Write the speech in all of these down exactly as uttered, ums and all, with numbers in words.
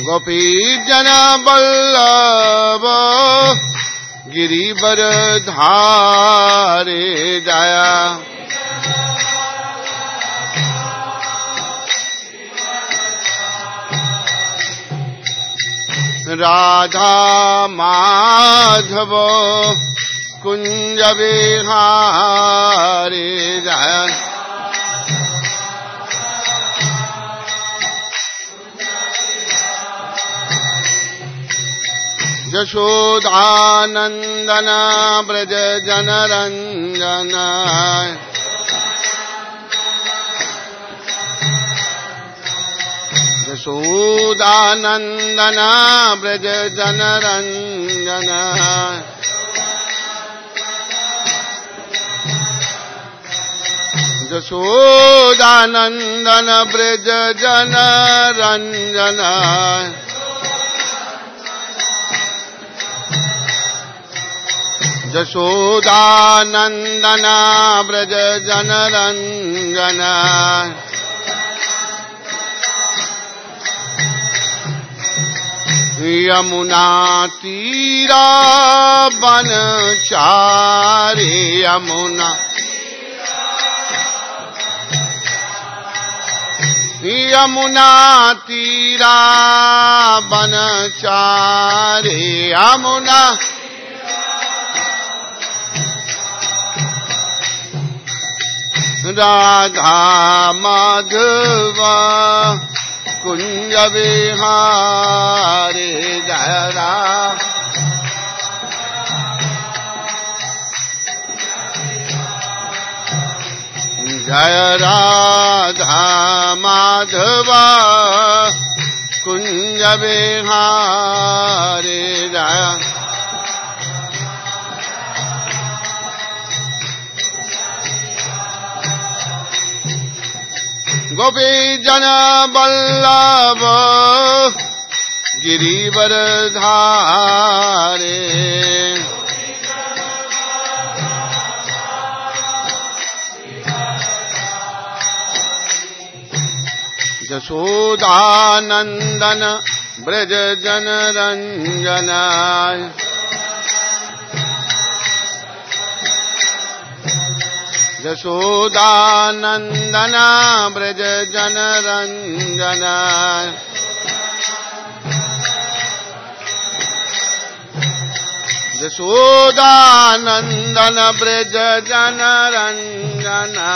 गोपी जन बल्लभ गिरिवर धारे जाया। राधा माधव कुंज विहारे जाया। यशोदानंदन ब्रज जनरंजन यशोदानंदन ब्रज जनरंजन यशोदानंदन ब्रज जनरंजन यशोदानंदन ब्रज जनरंजन यमुना तीरा बनचारी यमुना यमुना तीरा बनचारी यमुना राधा माधव कुंज विहारे जरा। जय राधा माधव कुंज विहारे जया। गोपी जन बल्लभ गिरिवर धारे। यशोदानंदन ब्रज जनरंजन यशोदानंदन ब्रज जनरंजन यशोदानंदन ब्रज जनरंजन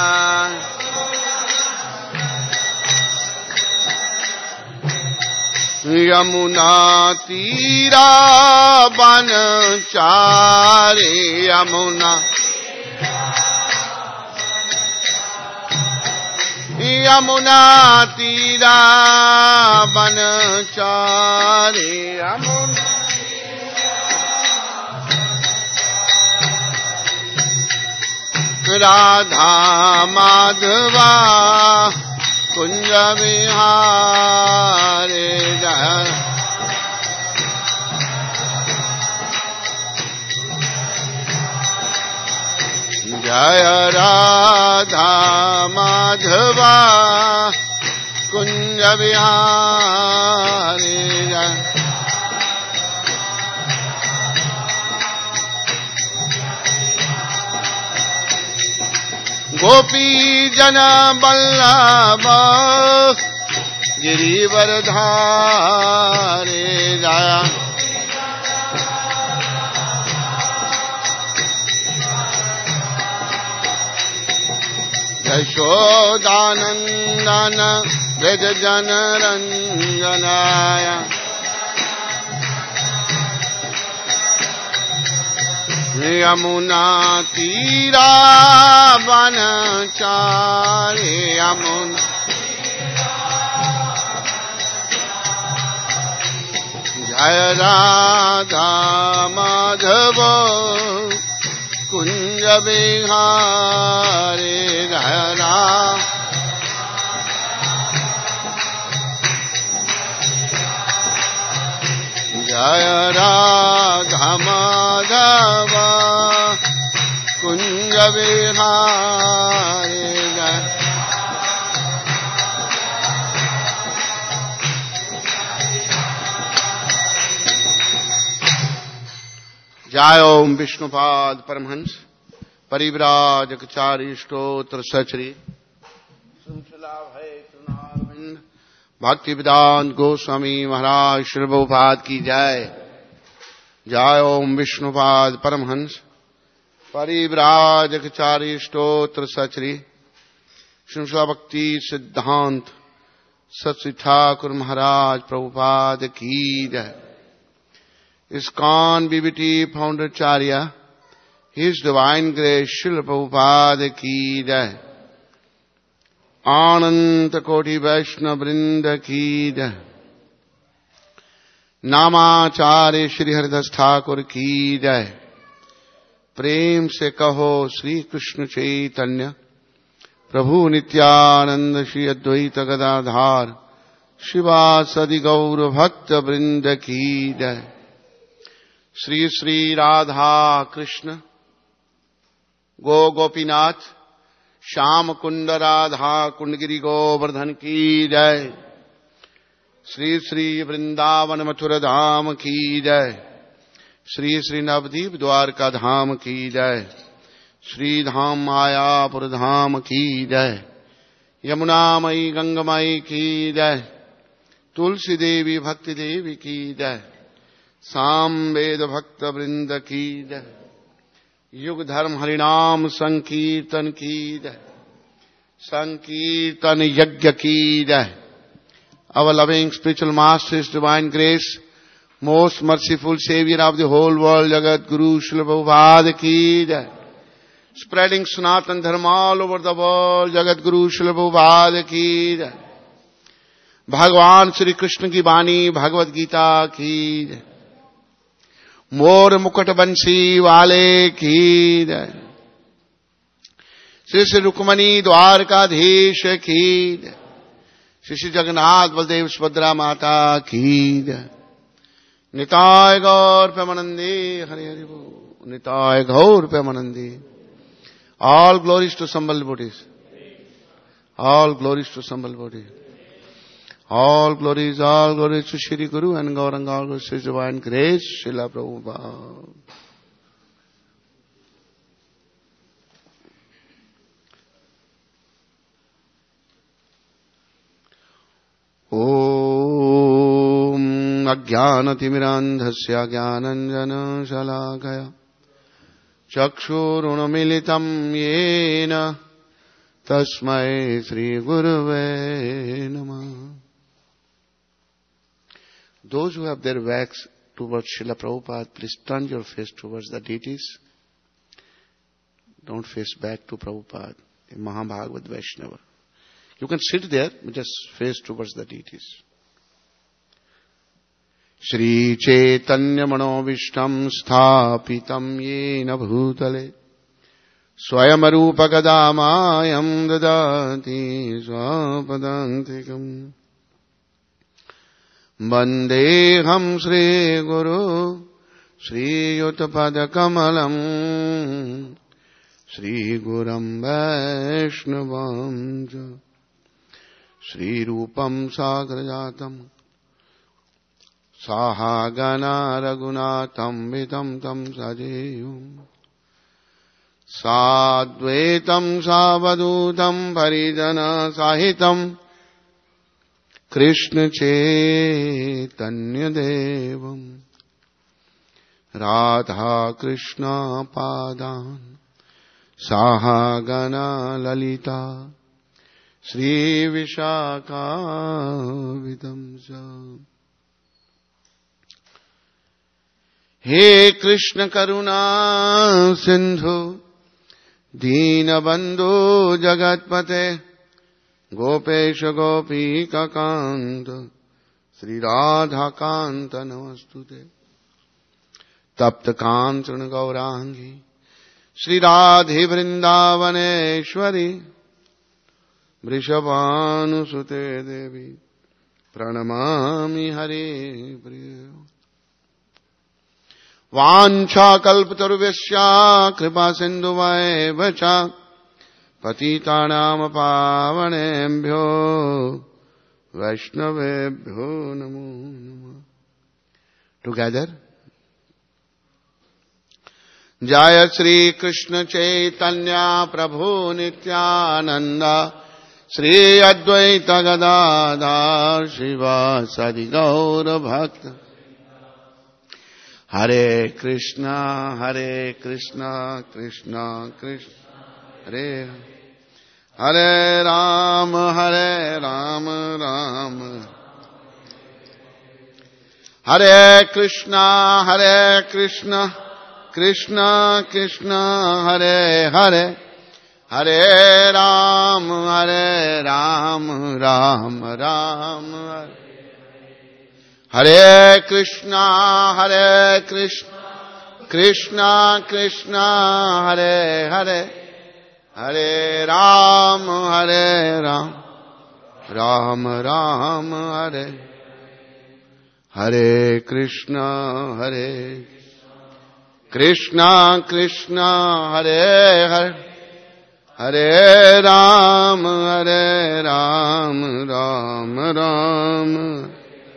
यमुना तीरा बनचारी यमुना यमुना तीरा बनचारी यमुना राधा माधवा कुंज विहारे जय। जय राधा माधवा कुंज विहारे जय। गोपी जन बल्लभ गिरिवर धारे जाया। यशोदानंदन ब्रज जनरंजनाय यमुना तीरा बनचारी यमुना जय राधा माधव कुंज विहारे जय। जय राधा माधव कुंज विहारे जय। जय ओम विष्णुपाद परमहंस परिव्राजकचारी स्तोत्र सचरी श्रृंखला भय तृणारविंद भक्ति वेदांत गोस्वामी महाराज श्री प्रभुपाद की जय। जय ओम विष्णुपाद परमहंस परिव्राजकचारी स्तोत्र सचरी श्रृंखला भक्ति सिद्धांत सत ठाकुर महाराज प्रभुपाद की जय। ISKCON B B T founder Charya, His Divine Grace Srila Prabhupada ki jai। Ananta Koti Vaishnava Vrinda ki jai। नामाचार्य Shri Haridas Thakur की जय। प्रेम से कहो श्री कृष्ण चैतन्य प्रभु नित्यानंद श्री अद्वैत गदाधार शिवासदि गौर भक्त वृंद की जय। श्री श्री राधा कृष्ण गो गोपीनाथ श्याम कुंड राधा कुंडगिरी गोवर्धन की जय। श्री श्री वृंदावन मथुरा धाम की जय। श्री श्री नवदीप द्वारका धाम की जय। श्री धाम मायापुर धाम की जय। यमुना मई गंगमई की जय। तुलसी देवी भक्ति देवी की जय। सामवेद भक्त वृंद की जय। युग धर्म हरिनाम संकीर्तन की जय। संकीर्तन यज्ञ की जय। Our loving spiritual master, His divine grace, most merciful savior of the whole world, Jagat Guru Srila Prabhupada ki jai. Spreading Sanatan Dharma all over the world, Jagat Guru Srila Prabhupada ki jai. Bhagwan Shri Krishna ki Bani, Bhagavad Gita ki jai. मोर मुकुट बंसी वाले की जय। श्री श्री रुक्मणी द्वारकाधीश की जय। श्री श्री जगन्नाथ बलदेव सुभद्रा माता की जय। निताय गौर प्रेमानंदी हरि हरि बोल। निताय गौर प्रेमानंदी। ऑल ग्लोरीज टू संबल बॉडीज। ऑल ग्लोरीज टू संबल body. All glories, all glories to Shri Guru and Gauranga, all glories to His divine grace, Srila Prabhupada. Om Ajnanatimmirandhasya Jnananjana Shalakaya Chakshurunamilitam Yena Tasmai Shri Gurave Namah. Those who have their backs towards Srila Prabhupada, please turn your face towards the deities. Don't face back to Prabhupada, in Mahabhagavad Vaishnava. You can sit there, but just face towards the deities. Shri Chaitanya Mano Vishtam Sthapitam Yena Bhutale Swayam Arupa Gadamayam Dadati Swapadantikam Vandeham Shri Guru Shri Yuttapad Kamalam Shri Guram Vaishnavam Shri Rupam Sagrajatam Sahagana Raghunatam Vitam Tam Sajeyum Sadvetam Savadutam Parijana Sahitam Krishna Chaitanya Devam Radha Krishna Padan Sahagana Lalita Sri Vishaka Vidamsa. He Krishna Karuna Sindhu Dina Bandhu Jagatpate Gopesha Gopika Kanta Sri Radha Kanta Namastute Tapta Kancana Gaurangi Sri Radhe Vrindavaneshwari Vrishabhanu Sute Devi Pranamami Hare Priya. Vancha kalpataruvesya kripa sindhuvaya cha patitanam pavanebhyo vaishnavebhyo namo namah. Together, Jaya Shri Krishna Chaitanya Prabhu Nityananda Shri Advaita Gadadhar Shiva Sadi Gaura Bhakta. Hare Krishna, Hare Krishna, Krishna Krishna, Hare Hare Ram, Hare Ram, Ram Hare Krishna, Hare Krishna, Krishna Krishna, Hare Hare Hare Ram, Hare Ram, Ram Ram Hare Hare Krishna, Hare Krishna, Krishna Krishna, Hare Hare Hare Ram, Hare Ram, Ram Ram Hare Hare Krishna, Hare Krishna Krishna, Hare Hare Hare Ram, Hare Ram, Ram Ram.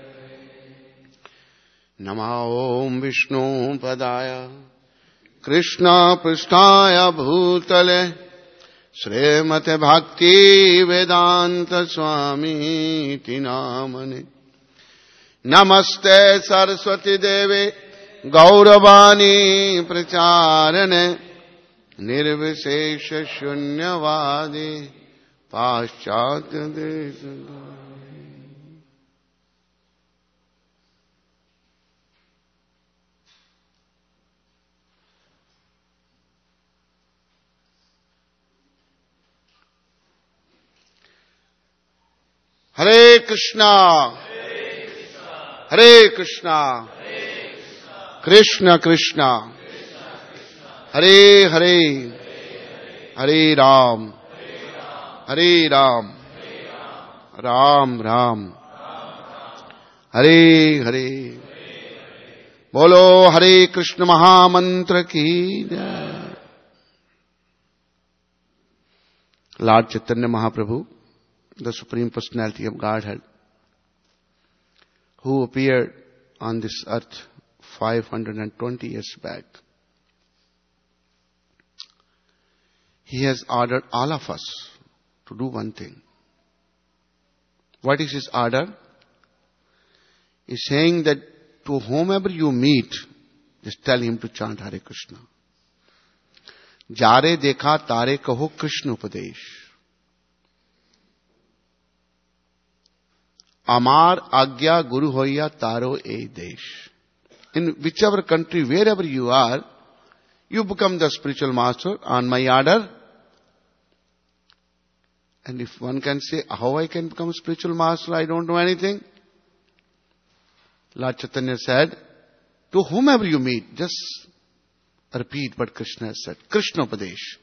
Namo Om Vishnu Padaya Krishna Pristhaya Bhutale Srimate Bhakti Vedanta Swami Tinamane. Namaste Saraswati Devi Gauravani Pracharane Nirvishesha Shunyavadi Paschatya Desha. Hare Krishna, Hare Krishna, Krishna Krishna, Hare Hare, Hare Ram, Hare Ram, Ram Ram, Hare Hare. Bolo Hare Krishna Mahamantra ki jai. Lord Chaitanya Mahaprabhu, the Supreme Personality of Godhead, who appeared on this earth five hundred twenty years back, He has ordered all of us to do one thing. What is His order? He is saying that to whomever you meet, just tell him to chant Hare Krishna. Jare dekha tare kaho Krishna upadesh. Amar agya guru hoya taro e desh. In whichever country, wherever you are, you become the spiritual master on my order. And if one can say, how I can become a spiritual master, I don't know anything. Lord Chaitanya said, to whomever you meet, just repeat what Krishna has said. Krishna Upadesh.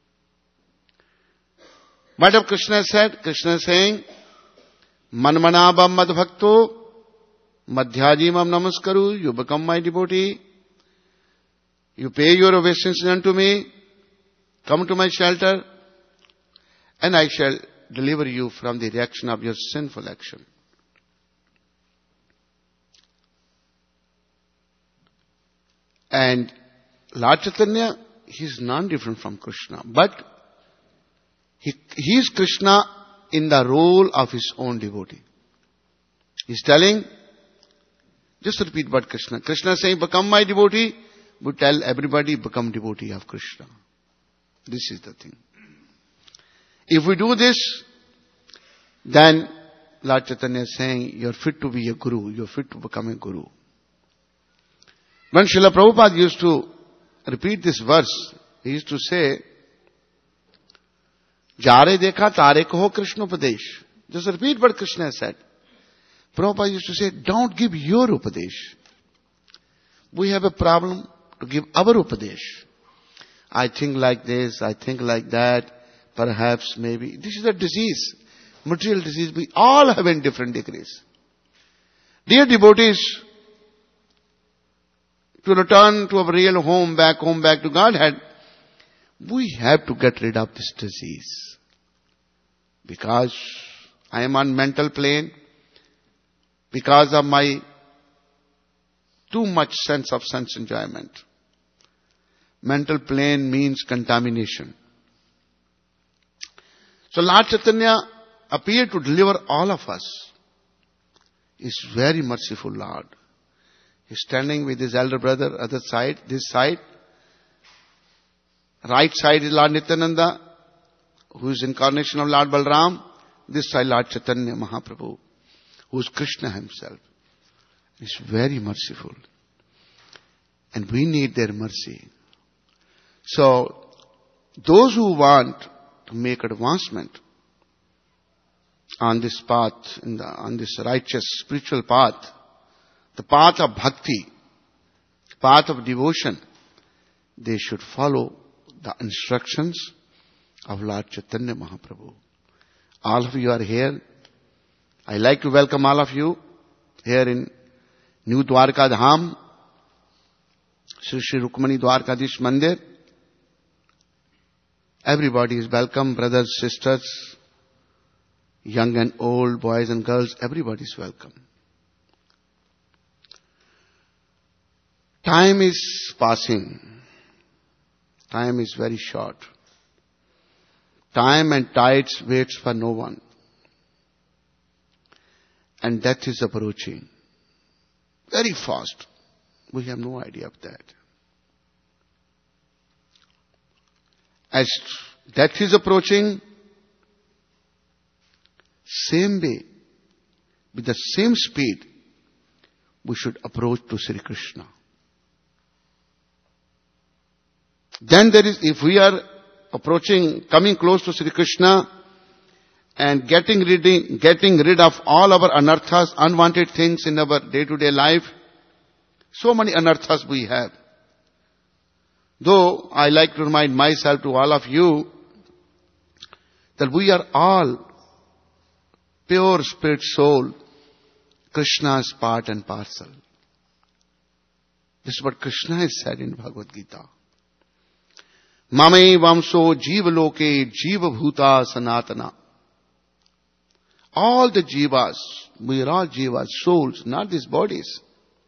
What have Krishna said? Krishna is saying, Manmanabam madbhakto, madhyajimam namaskaru, you become my devotee. You pay your obeisance unto me. Come to my shelter. And I shall deliver you from the reaction of your sinful action. And Lord Chaitanya, he is non-different from Krishna. But he, he is Krishna in the role of his own devotee. He is telling, just repeat what Krishna. Krishna is saying, become my devotee. But tell everybody, become devotee of Krishna. This is the thing. If we do this, then Lord Chaitanya is saying, you're fit to be a guru. You're fit to become a guru. When Srila Prabhupada used to repeat this verse, he used to say, Jare dekha tare kaho Krishna upadesh. Just repeat what Krishna said. Prabhupada used to say, don't give your upadesh. We have a problem to give our upadesh. I think like this, I think like that, perhaps, maybe. This is a disease, material disease. We all have in different degrees. Dear devotees, to return to our real home, back home, back to Godhead, we have to get rid of this disease. Because I am on mental plane, because of my too much sense of sense enjoyment. mental plane means contamination. So Lord Chaitanya appeared to deliver all of us. He is very merciful Lord. He is standing with his elder brother, other side, this side. Right side is Lord Nityananda, who is incarnation of Lord Balram. This side Lord Chaitanya Mahaprabhu, who is Krishna himself. He is very merciful. And we need their mercy. So, those who want to make advancement on this path, in the, on this righteous spiritual path, the path of bhakti, path of devotion, they should follow the instructions of Lord Chaitanya Mahaprabhu. All of you are here. I like to welcome all of you here in New Dwarka Dham, Sri Sri Rukmani Dwarkadish Mandir. Everybody is welcome, brothers, sisters, young and old, boys and girls, everybody is welcome. Time is passing. Time is very short. Time and tides waits for no one. And death is approaching. Very fast. We have no idea of that. As death is approaching, same way, with the same speed, we should approach to Sri Krishna. Then there is, if we are approaching, coming close to Sri Krishna and getting rid, getting rid of all our anarthas, unwanted things in our day-to-day life, so many anarthas we have. Though I like to remind myself to all of you that we are all pure spirit soul, Krishna's part and parcel. This is what Krishna has said in Bhagavad Gita. Mame vamso jiva loke jiva bhuta sanatana. All the jivas, we are all jivas, souls, not these bodies.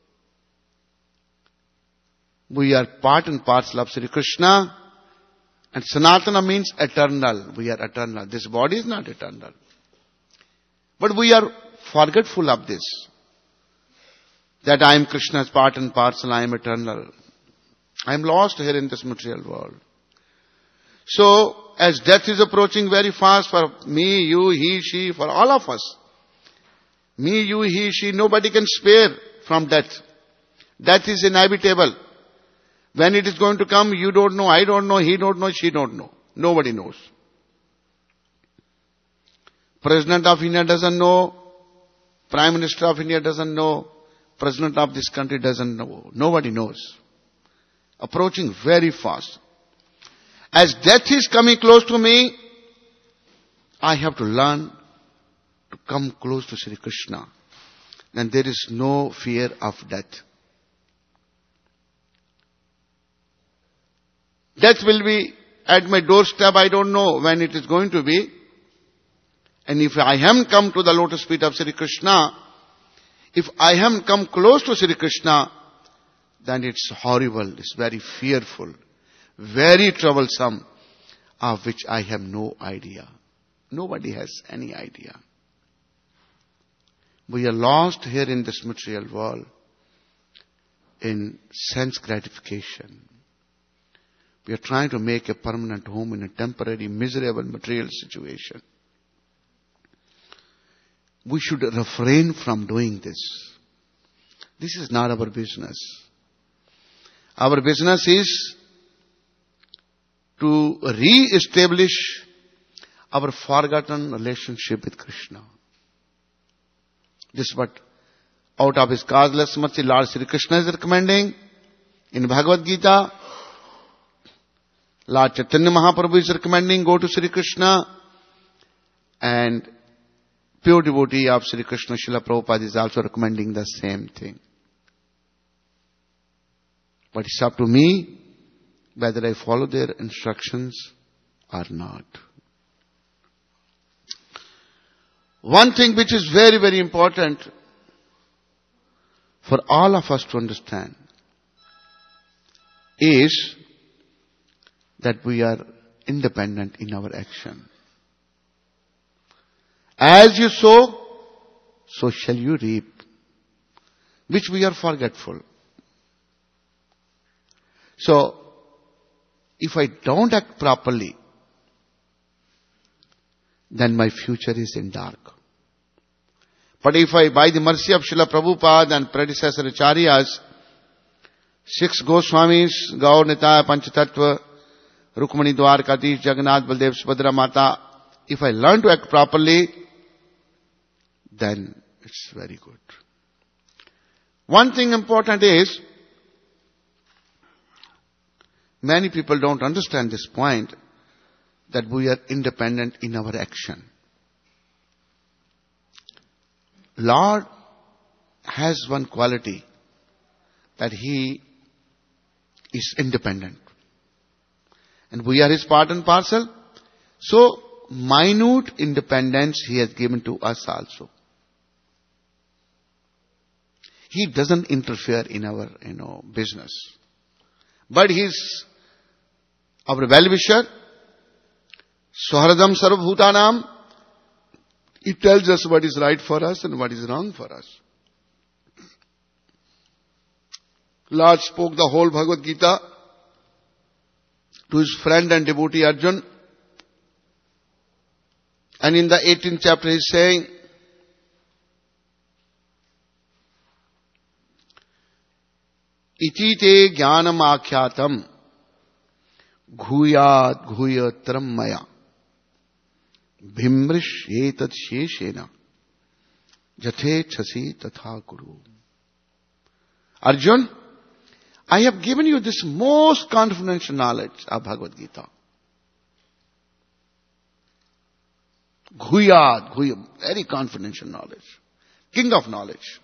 We are part and parcel of Sri Krishna. And Sanatana means eternal. We are eternal. This body is not eternal. But we are forgetful of this. That I am Krishna's part and parcel, I am eternal. I am lost here in this material world. So, as death is approaching very fast for me, you, he, she, for all of us. Me, you, he, she, nobody can spare from death. Death is inevitable. When it is going to come, you don't know, I don't know, he don't know, she don't know. Nobody knows. President of India doesn't know. Prime Minister of India doesn't know. President of this country doesn't know. Nobody knows. Approaching very fast. As death is coming close to me, I have to learn to come close to Sri Krishna. Then there is no fear of death. Death will be at my doorstep. I don't know when it is going to be. And if I haven't come to the lotus feet of Sri Krishna, if I haven't come close to Sri Krishna, then it's horrible, it's very fearful, very troublesome, of which I have no idea. Nobody has any idea. We are lost here in this material world in sense gratification. We are trying to make a permanent home in a temporary, miserable material situation. We should refrain from doing this. This is not our business. Our business is to re-establish our forgotten relationship with Krishna. This is what out of his causeless mercy Lord Sri Krishna is recommending in Bhagavad Gita. Lord Chaitanya Mahaprabhu is recommending go to Sri Krishna, and pure devotee of Sri Krishna Srila Prabhupada is also recommending the same thing. But it's up to me whether I follow their instructions or not. One thing which is very, very important for all of us to understand is that we are independent in our action. As you sow, so shall you reap, which we are forgetful. So, if I don't act properly, then my future is in dark. But if I, by the mercy of Srila Prabhupada and predecessor Acharyas, six Goswamis, Gaur Nitaya, Panchatattva, Rukmani Dwarkadish, Jagannath, Baldev, Subhadra Mata, if I learn to act properly, then it's very good. One thing important is, many people don't understand this point, that we are independent in our action. Lord has one quality, that He is independent. And we are His part and parcel. So, minute independence He has given to us also. He doesn't interfere in our, you know, business. But He is our well-wisher. Swaharadam Sarvabhutanam. He tells us what is right for us and what is wrong for us. Lord spoke the whole Bhagavad Gita to His friend and devotee Arjun. And in the eighteenth chapter He is saying, Iti te jnanam akyatam ghuyat ghuyatram maya bhimrish etat sheshena jathe chasi tatha kuru. Arjun, I have given you this most confidential knowledge of Bhagavad Gita. Ghuyat, ghuyat, very confidential knowledge. King of knowledge.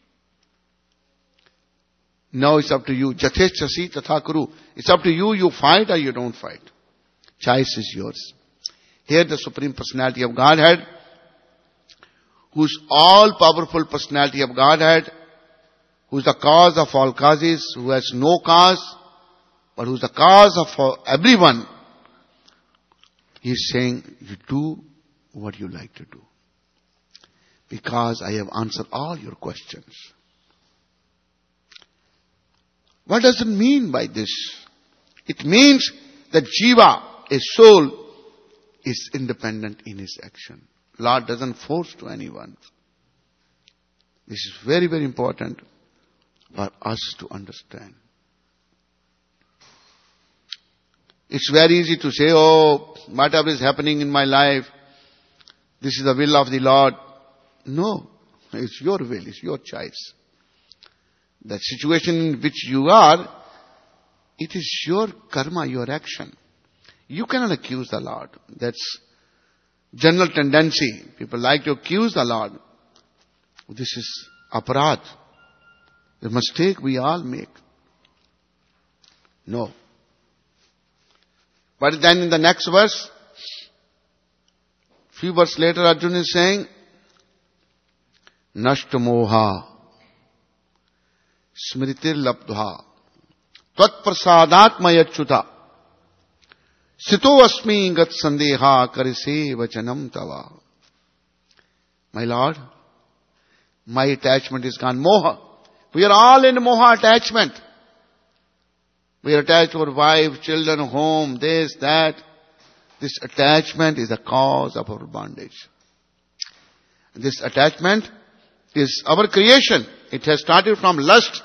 Now it's up to you. Jathe chasi tatha kuru. It's up to you. You fight or you don't fight. Choice is yours. Here the Supreme Personality of Godhead, who's all-powerful personality of Godhead, who's the cause of all causes, who has no cause, but who's the cause of everyone. He's saying, you do what you like to do. Because I have answered all your questions. What does it mean by this? It means that Jiva, a soul, is independent in his action. Lord doesn't force to anyone. This is very, very important for us to understand. It's very easy to say, oh, whatever is happening in my life, this is the will of the Lord. No, it's your will, it's your choice. The situation in which you are, it is your karma, your action. You cannot accuse the Lord. That's general tendency. People like to accuse the Lord. This is aparadh. The mistake we all make. No. But then in the next verse, few verses later, Arjuna is saying, Nashta moha smritir labdha tvat prasadatmayachyuta sito asmi gat sandeha karise vachanam tava. My Lord, my attachment is gone. Moha. We are all in moha attachment. We are attached to our wife, children, home, this, that. This attachment is the cause of our bondage. This attachment is our creation. It has started from lust,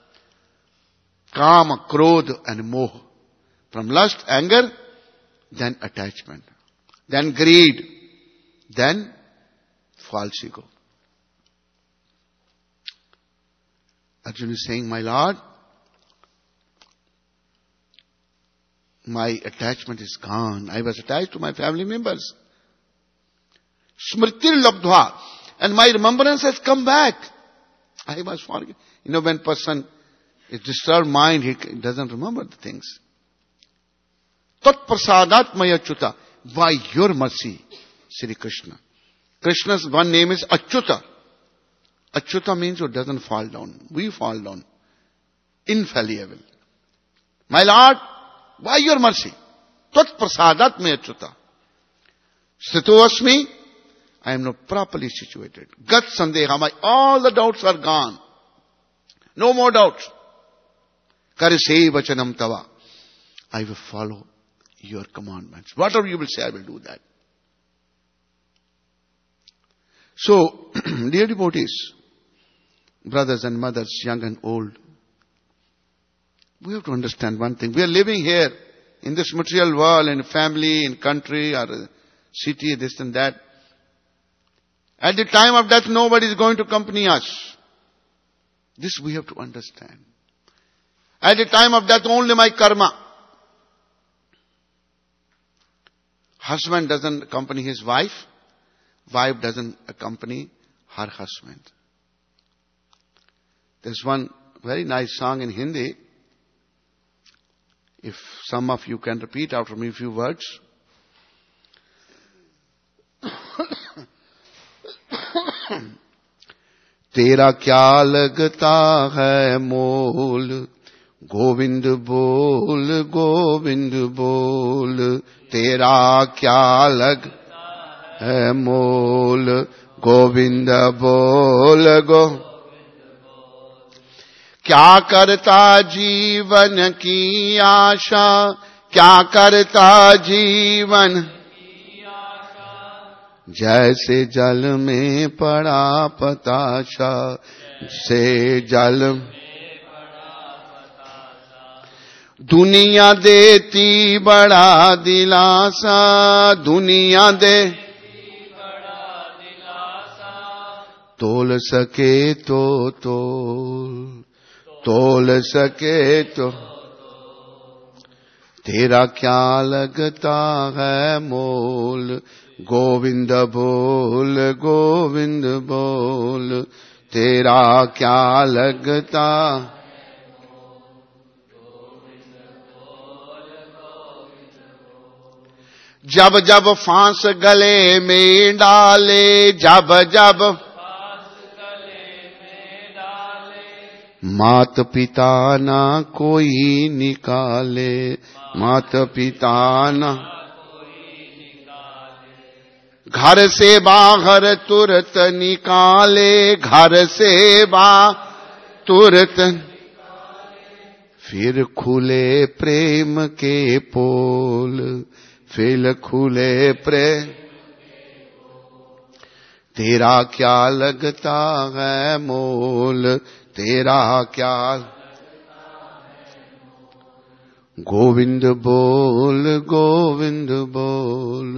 kama, krodha and moha. From lust, anger, then attachment. Then greed. Then false ego. Arjuna is saying, my Lord, my attachment is gone. I was attached to my family members. Smritir labdha. And my remembrance has come back. I was forget. You know, when person is disturbed mind, he doesn't remember the things. Tat prasadat mayachyuta. By your mercy, Sri Krishna. Krishna's one name is Achyuta. Achyuta means who doesn't fall down. We fall down. Infallible. My Lord, by your mercy, Tvat prasadat me achyuta. Sthito asmi, I am now properly situated. Gat sandeha, my all the doubts are gone. No more doubts. Karise vachanam tava. I will follow your commandments. Whatever you will say, I will do that. So, dear devotees, brothers and mothers, young and old, we have to understand one thing. We are living here in this material world, in family, in country, or city, this and that. At the time of death, nobody is going to accompany us. This we have to understand. At the time of death, only my karma. Husband doesn't accompany his wife. Wife doesn't accompany her husband. There's one very nice song in Hindi. If some of you can repeat after me a few words. तेरा क्या लगता है मोल गोविंद बोल गोविंद बोल तेरा क्या लग है मोल गोविंद बोल गो क्या करता जीवन की आशा क्या करता जीवन जैसे जल में पड़ा पताशा से जल दुनिया देती बड़ा दिलासा दुनिया दे तोल सके तो तोल तोल सके तो तेरा क्या लगता है मोल गोविंद बोल गोविंद बोल तेरा क्या लगता जब जब फांस गले में डाले जब जब मात पिता ना कोई निकाले मात पिता ना घर से बाहर तुरंत निकाले घर से बाहर तुरंत फिर खुले प्रेम के पोल फिर खुले प्रेम तेरा क्या लगता है मोल तेरा क्या गोविंद बोल गोविंद बोल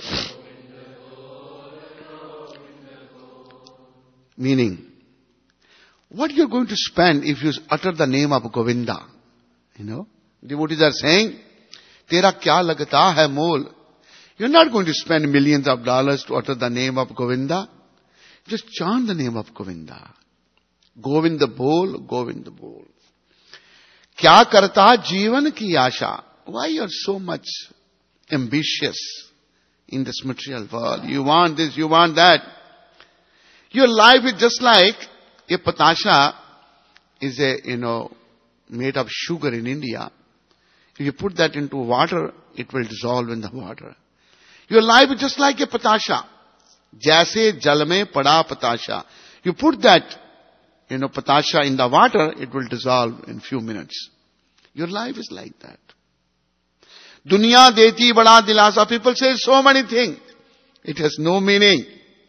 Meaning, what you are going to spend if you utter the name of Govinda? You know, devotees are saying, Tera kya lagta hai mol? You're not going to spend millions of dollars to utter the name of Govinda. Just chant the name of Govinda. Govinda bol, Govinda bol. Kya karta jivan ki asha? Why you are so much ambitious in this material world? You want this, you want that. Your life is just like a patasha is a, you know, made of sugar in India. If you put that into water, it will dissolve in the water. Your life is just like a patasha. Jaise jal mein pada patasha. You put that, you know, patasha in the water, it will dissolve in few minutes. Your life is like that. Dunya deti bada dilasa. People say so many things. It has no meaning.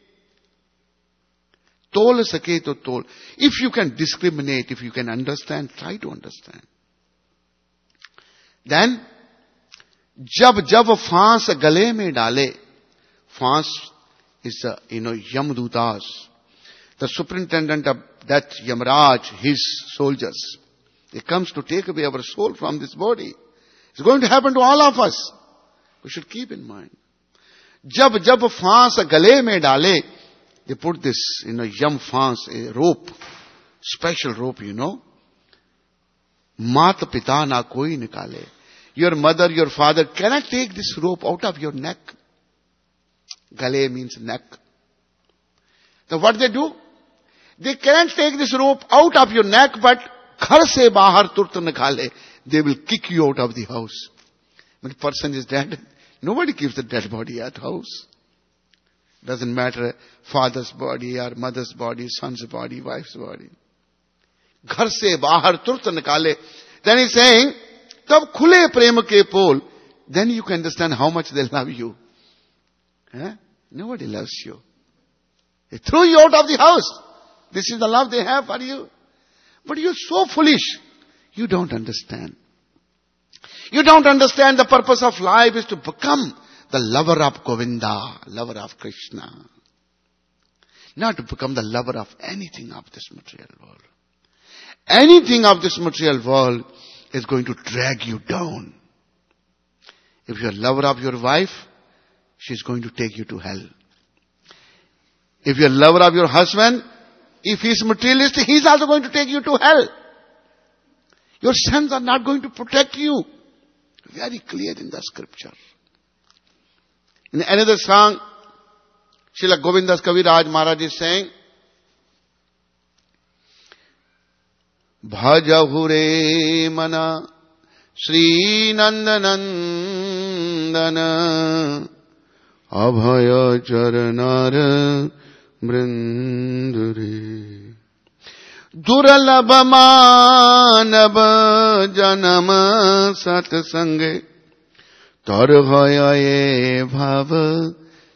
Tol sake to tol. If you can discriminate, if you can understand, try to understand. Then, jab jab faans gale mein dale, faans is, uh, you know, Yamdutas, the superintendent of that Yamraj, his soldiers. He comes to take away our soul from this body. It's going to happen to all of us. We should keep in mind. Jab jab faans gale mein dale, they put this, you know, yam faans, a rope, special rope, you know. Mat pita na koi nikale. Your mother, your father cannot take this rope out of your neck. Gale means neck. So what they do? They cannot take this rope out of your neck, but ghar se bahar turat nikale. They will kick you out of the house. When a person is dead, nobody keeps the dead body at house. Doesn't matter father's body or mother's body, son's body, wife's body. Ghar se bahar turta nikale. Then he's saying, tab khule prem ke pol. Then you can understand how much they love you. Eh? Nobody loves you. They threw you out of the house. This is the love they have for you. But you're so foolish. You don't understand. You don't understand the purpose of life is to become the lover of Govinda, lover of Krishna. Not to become the lover of anything of this material world. Anything of this material world is going to drag you down. If you're a lover of your wife, she's going to take you to hell. If you're a lover of your husband, if he's materialist, he's also going to take you to hell. Your sons are not going to protect you. Very clear in the scripture. In another song, Srila Govindas Kaviraj Maharaj is saying, Bhajahu re mana Shri Nandanandana Abhaya Charanara Brindare Duralabha manava janama satsange Tarhaya e bhava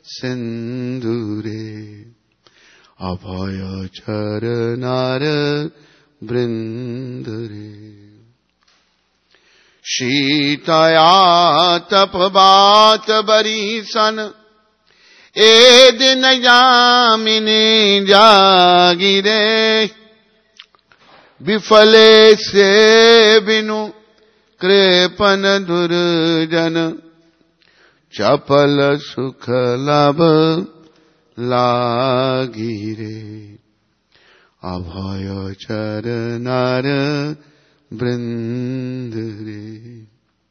sindure Abhaya charanara brindare Shitaya tapvat barisan E din yamini jagire Bifale se binu krepana durjana chapala sukha labha lagire abhaya charanara brindare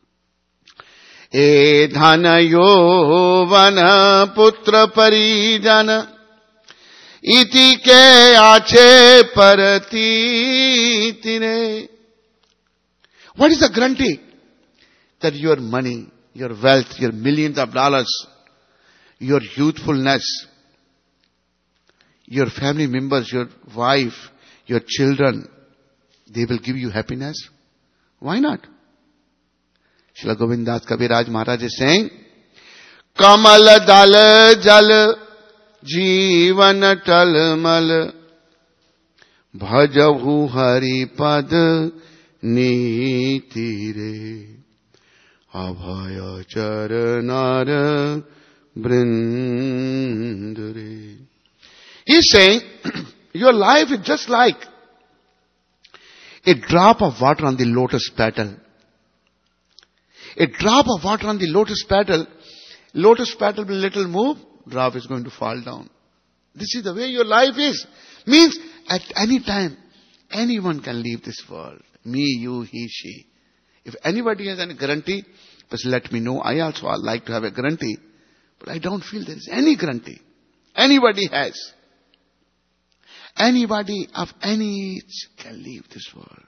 e dhana yovana putra parijana iti ke ache parati tine. What is the guarantee? That your money, your wealth, your millions of dollars, your youthfulness, your family members, your wife, your children, they will give you happiness? Why not? Srila Govindas Kaviraj Maharaj is saying, Kamal dal jal जीवन टलमल भजहु हरि पद नीति रे अभय चरणार वृंद रे. He's saying, your life is just like a drop of water on the lotus petal. A drop of water on the lotus petal. Lotus petal will little move. Drop is going to fall down. This is the way your life is. Means at any time, anyone can leave this world. Me, you, he, she. If anybody has any guarantee, just let me know. I also would like to have a guarantee. But I don't feel there is any guarantee. Anybody has. Anybody of any age can leave this world.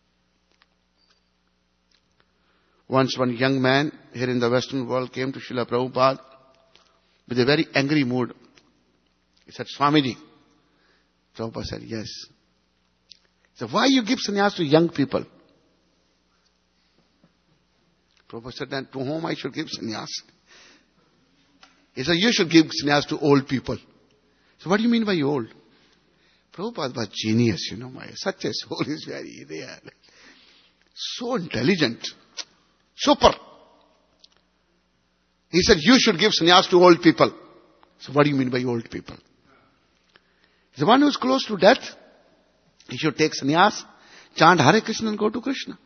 Once one young man here in the Western world came to Srila Prabhupada with a very angry mood. He said, Swamiji. Prabhupada said, yes. He said, why you give sannyas to young people? Prabhupada said, then to whom I should give sannyas? He said, you should give sannyas to old people. So what do you mean by old? Prabhupada was genius, you know. My such a soul is very rare. So intelligent. Super. He said, you should give sannyas to old people. So what do you mean by old people? The one who is close to death, he should take sannyas, chant Hare Krishna and go to Krishna.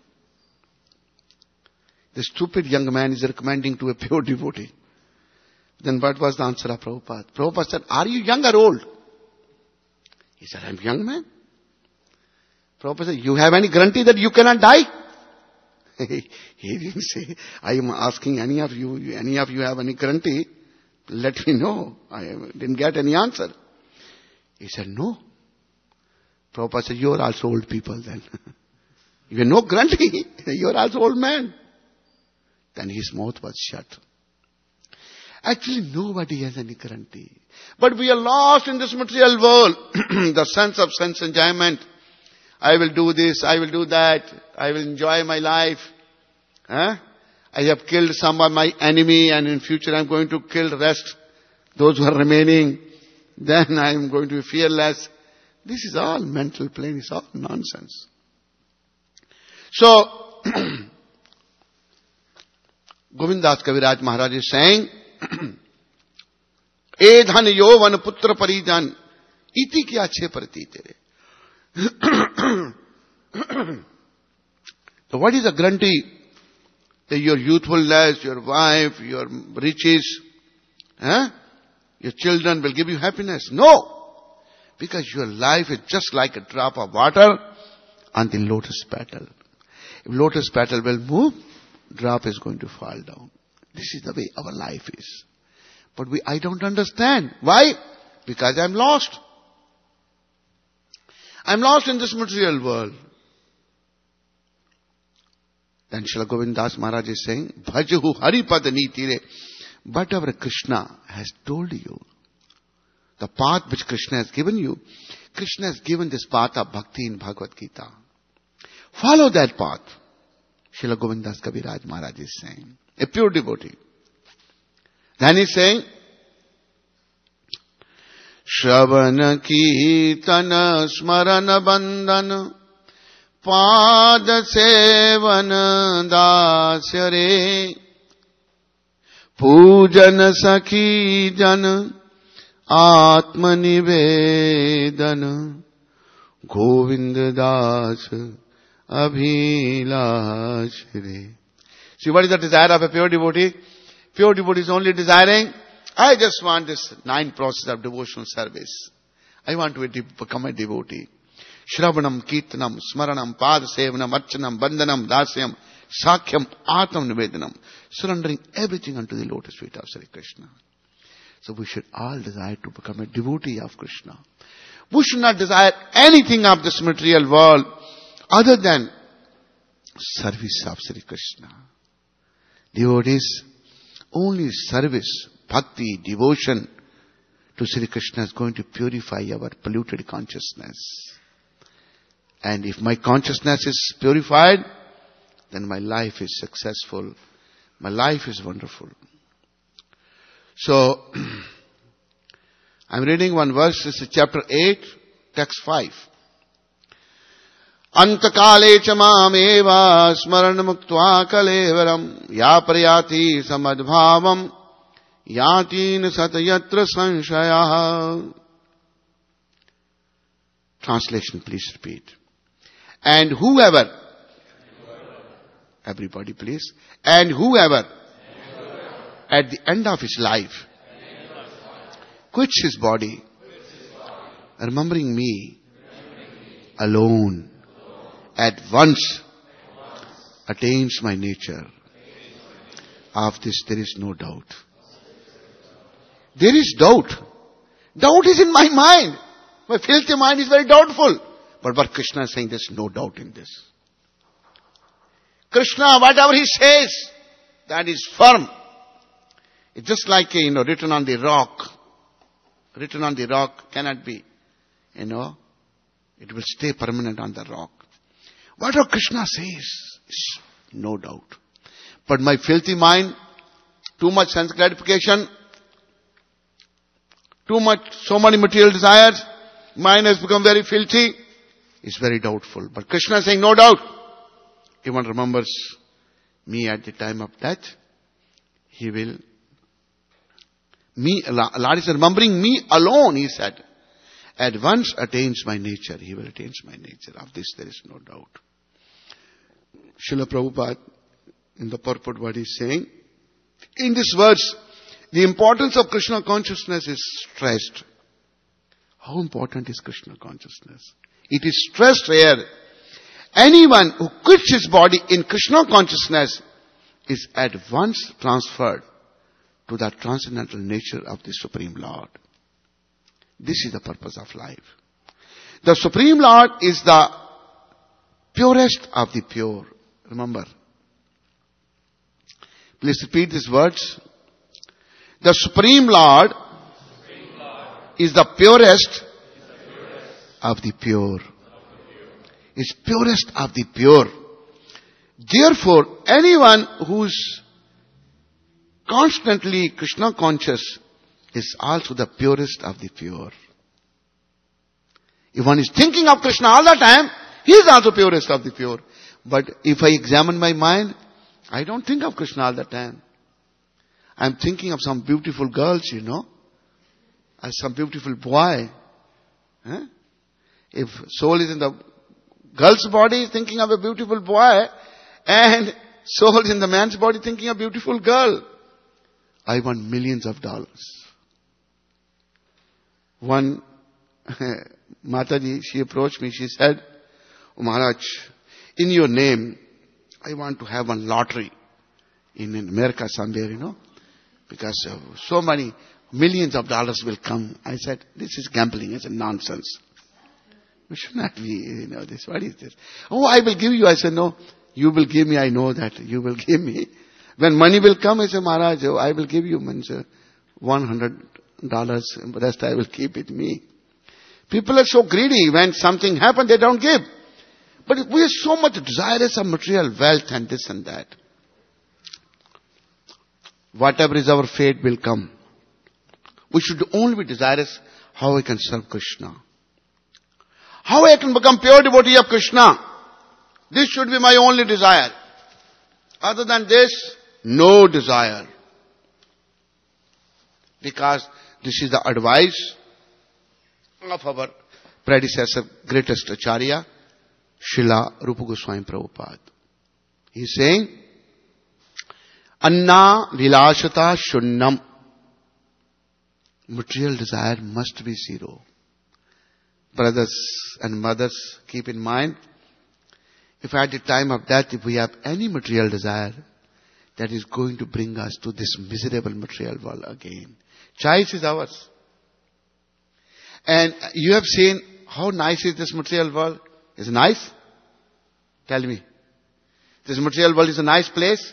The stupid young man is recommending to a pure devotee. Then what was the answer of Prabhupada? Prabhupada said, are you young or old? He said, I'm a young man. Prabhupada said, you have any guarantee that you cannot die? He didn't say, I am asking any of you, any of you have any guarantee? Let me know. I didn't get any answer. He said, no. Prabhupada said, you are also old people then. You have no guarantee. You are also old man. Then his mouth was shut. Actually, nobody has any guarantee. But we are lost in this material world. The sense of sense enjoyment. I will do this, I will do that, I will enjoy my life. Huh? I have killed some of my enemy, and in future I am going to kill the rest, those who are remaining. Then I am going to be fearless. This is all mental plane, it's all nonsense. So, Govindas Kaviraj Maharaj is saying, E dhan yovan putra parijan, iti kya che prati tere. So what is the guarantee that your youthfulness, your wife, your riches, huh? Your children will give you happiness? No. Because your life is just like a drop of water on the lotus petal. If lotus petal will move, drop is going to fall down. This is the way our life is. But we, I don't understand. Why? Because I'm lost. I'm lost in this material world. Then Srila Govindas Maharaj is saying, Bhajahu Haripad Nitire. Whatever Krishna has told you, the path which Krishna has given you, Krishna has given this path of bhakti in Bhagavad Gita. Follow that path. Srila Govindas Kaviraj Maharaj is saying, a pure devotee. Then he is saying, Shravana Kirtana Smarana Bandhana Pada Sevana Dasyare Pujan Sakhi Jana Atma Nivedana Govinda Das Abhilashre. See, what is the desire of a pure devotee? Pure devotee is only desiring, I just want this nine process of devotional service. I want to become a devotee. Shravanam, Kirtanam, Smaranam, Padasevanam, Archanam, Bandhanam, Dasyam, Sakhyam, Atma Nivedanam. Surrendering everything unto the lotus feet of Sri Krishna. So we should all desire to become a devotee of Krishna. We should not desire anything of this material world other than service of Sri Krishna. Devotees, only service, bhakti, devotion to Sri Krishna is going to purify our polluted consciousness. And if my consciousness is purified, then my life is successful. My life is wonderful. So, I'm reading one verse, this is chapter eight, text five. Antakale chamameva smarana muktva kalevaram ya prayati samadbhavam yatin satayatra sanshaya. Translation, please repeat. And whoever, everybody please, and whoever at the end of his life quits his body, remembering me alone, at once attains my nature. Of this there is no doubt. There is doubt. Doubt is in my mind. My filthy mind is very doubtful. But what Krishna is saying, there is no doubt in this. Krishna, whatever he says, that is firm. It's just like, you know, written on the rock. Written on the rock cannot be, you know, it will stay permanent on the rock. Whatever Krishna says, is no doubt. But my filthy mind, too much sense gratification, too much, so many material desires, mind has become very filthy, is very doubtful. But Krishna is saying, no doubt. If one remembers me at the time of death, he will, me, Lord is remembering me alone, he said. At once attains my nature. He will attain my nature. Of this there is no doubt. Srila Prabhupada, in the purport what he is saying, in this verse, the importance of Krishna consciousness is stressed. How important is Krishna consciousness? It is stressed here. Anyone who quits his body in Krishna consciousness is at once transferred to the transcendental nature of the Supreme Lord. This is the purpose of life. The Supreme Lord is the purest of the pure. Remember, Please repeat these words. The Supreme Lord is the purest of the pure. Is purest of the pure. Therefore, anyone who's constantly Krishna conscious is also the purest of the pure. If one is thinking of Krishna all the time, he is also purest of the pure. But if I examine my mind, I don't think of Krishna all the time. I'm thinking of some beautiful girls, you know. Or some beautiful boy. Huh? If soul is in the girl's body, thinking of a beautiful boy. And soul is in the man's body, thinking of a beautiful girl. I want millions of dollars. One Mataji, she approached me, she said, oh Maharaj, in your name, I want to have one lottery in America somewhere, you know, because uh, so many millions of dollars will come. I said, this is gambling, it's a nonsense. We should not be, you know, this, what is this? Oh, I will give you. I said, no, you will give me, I know that, you will give me. When money will come, I say, Maharaj, oh, I will give you means, uh, one hundred dollars, the rest I will keep it me. People are so greedy. When something happens, they don't give. But we are so much desirous of material wealth and this and that. Whatever is our fate will come. We should only be desirous how I can serve Krishna. How I can become pure devotee of Krishna. This should be my only desire. Other than this, no desire. Because this is the advice of our predecessor, greatest Acharya, Srila Rupa Goswami Prabhupada. He is saying, Anna vilashata shunnam. Material desire must be zero. Brothers and mothers, keep in mind, if at the time of death, if we have any material desire, that is going to bring us to this miserable material world again. Choice is ours. And you have seen how nice is this material world? Is it nice? Tell me. This material world is a nice place?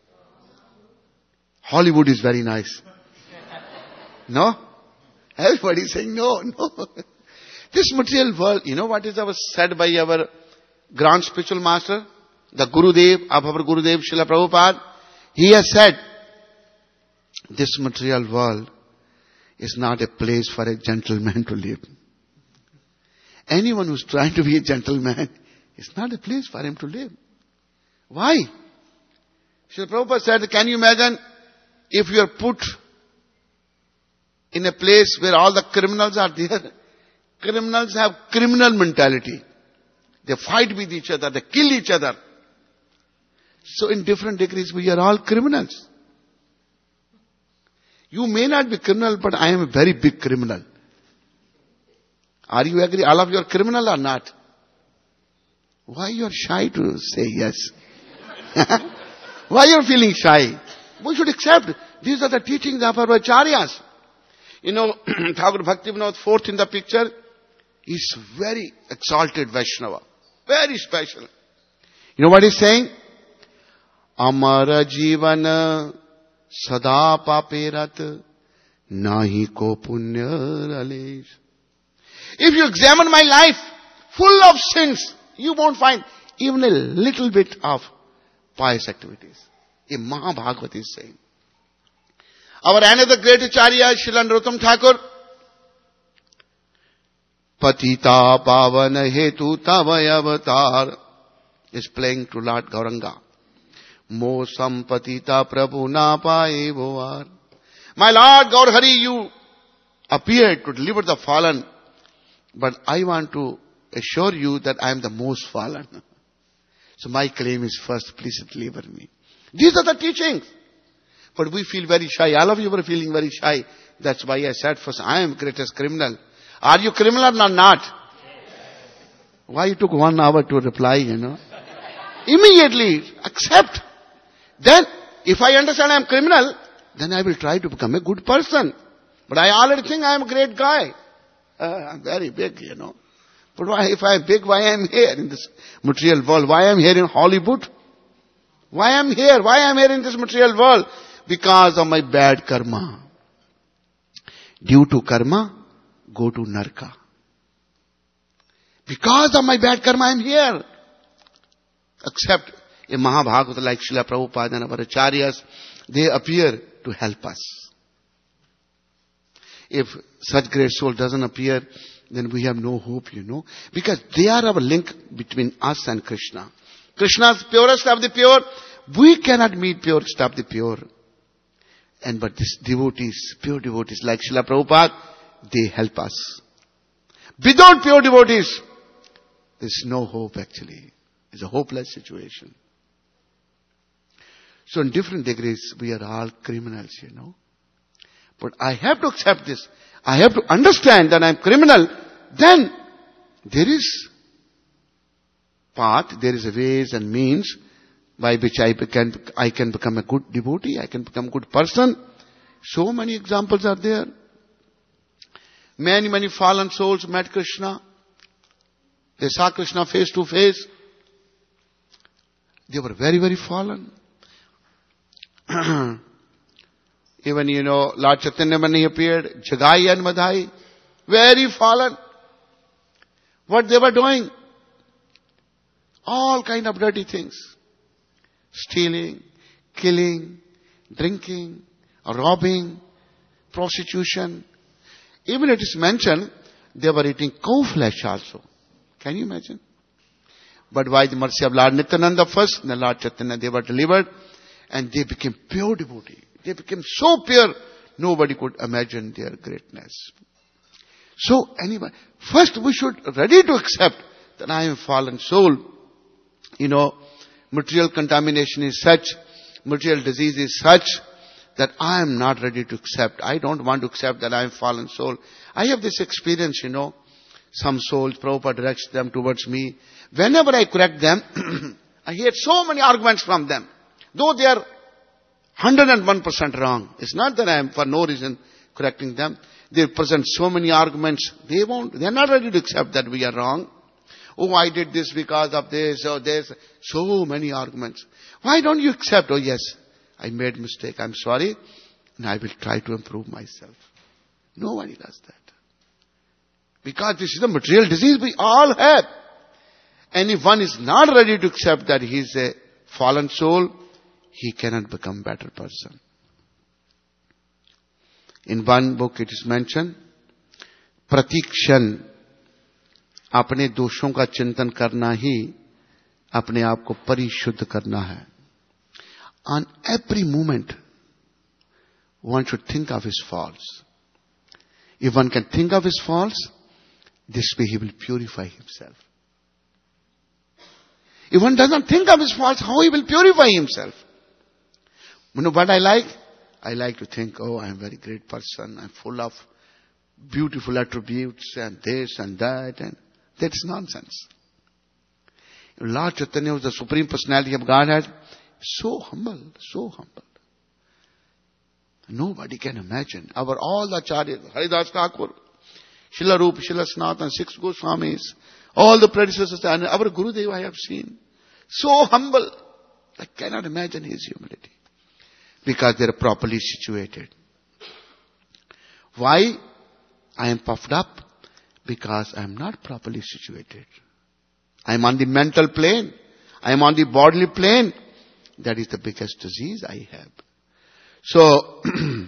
Hollywood is very nice. No? Everybody is saying no, no. This material world, you know what is our, said by our grand spiritual master? The Gurudev of our Gurudev Srila Prabhupada. He has said, this material world is not a place for a gentleman to live. Anyone who's trying to be a gentleman, it's not a place for him to live. Why? Srila Prabhupada said, can you imagine if you are put in a place where all the criminals are there? Criminals have criminal mentality. They fight with each other, they kill each other. So in different degrees, we are all criminals. You may not be criminal, but I am a very big criminal. Are you agree? All of you are criminal or not? Why you are shy to say yes? Why you are feeling shy? We should accept. These are the teachings of our acharyas. You know, Thakur Bhaktivinoda, fourth in the picture, is very exalted Vaishnava. Very special. You know what he's saying? Amara jivana sada paperat nahi ko punya ralesh. If you examine my life, full of sins, you won't find even a little bit of pious activities. A Mahabhagavata is saying. Our another great Acharya, Srila Narottam Thakur, Patita Pavana Hetu Tavaya Avatar, is playing to Lord Gauranga. Mo Sampatita Prabhu Na Pae Boar. My Lord Gaurhari, you appeared to deliver the fallen, but I want to assure you that I am the most fallen. So my claim is first, please deliver me. These are the teachings. But we feel very shy. All of you were feeling very shy. That's why I said first, I am greatest criminal. Are you criminal or not? Why you took one hour to reply, you know? Immediately accept. Then, if I understand I am criminal, then I will try to become a good person. But I already think I am a great guy. Uh, I'm very big, you know. But why, if I am big, why I am here in this material world? Why I am here in Hollywood? Why I am here? Why I am here in this material world? Because of my bad karma. Due to karma, go to narka. Because of my bad karma, I am here. Except in Mahabharata, like Srila Prabhupada and our acharyas, they appear to help us. If such great soul doesn't appear, then we have no hope, you know. Because they are our link between us and Krishna. Krishna is purest of the pure. We cannot meet purest of the pure. And but these devotees, pure devotees like Srila Prabhupada, they help us. Without pure devotees, there's no hope actually. It's a hopeless situation. So in different degrees, we are all criminals, you know. But I have to accept this. I have to understand that I am criminal. Then there is path, there is a ways and means by which I can, I can become a good devotee, I can become a good person. So many examples are there. Many, many fallen souls met Krishna. They saw Krishna face to face. They were very, very fallen. Even, you know, Lord Chaitanya when he appeared, Jagai and Madhai, very fallen. What they were doing? All kind of dirty things. Stealing, killing, drinking, robbing, prostitution. Even it is mentioned, they were eating cow flesh also. Can you imagine? But by the mercy of Lord Nityananda first, and Lord Chaitanya, they were delivered, and they became pure devotee. They became so pure, nobody could imagine their greatness. So anyway, first we should ready to accept that I am a fallen soul. You know, material contamination is such, material disease is such, that I am not ready to accept. I don't want to accept that I am a fallen soul. I have this experience, you know, some souls, Prabhupada directs them towards me. Whenever I correct them, I hear so many arguments from them. Though they are one hundred one percent wrong. It's not that I am for no reason correcting them. They present so many arguments. They won't, they are not ready to accept that we are wrong. Oh, I did this because of this or this. So many arguments. Why don't you accept? Oh yes, I made mistake. I'm sorry. And I will try to improve myself. Nobody does that. Because this is a material disease we all have. And if one is not ready to accept that he is a fallen soul, he cannot become a better person. In one book it is mentioned, Pratikshan, अपने दोषों का चिंतन करना ही अपने आप को परिशुद्ध करना है. On every moment, one should think of his faults. If one can think of his faults, this way he will purify himself. If one does not think of his faults, how he will purify himself? You know what I like? I like to think, oh, I am a very great person. I'm full of beautiful attributes and this and that. And that's nonsense. Lord Chaitanya was the Supreme Personality of Godhead. So humble, so humble. Nobody can imagine. Our all the acharyas, Haridas Thakur, Srila Rupa, Srila Sanatana, six Goswamis, all the predecessors, and our Gurudev I have seen. So humble. I cannot imagine his humility. Because they are properly situated. Why I am puffed up? Because I am not properly situated. I am on the mental plane. I am on the bodily plane. That is the biggest disease I have. So,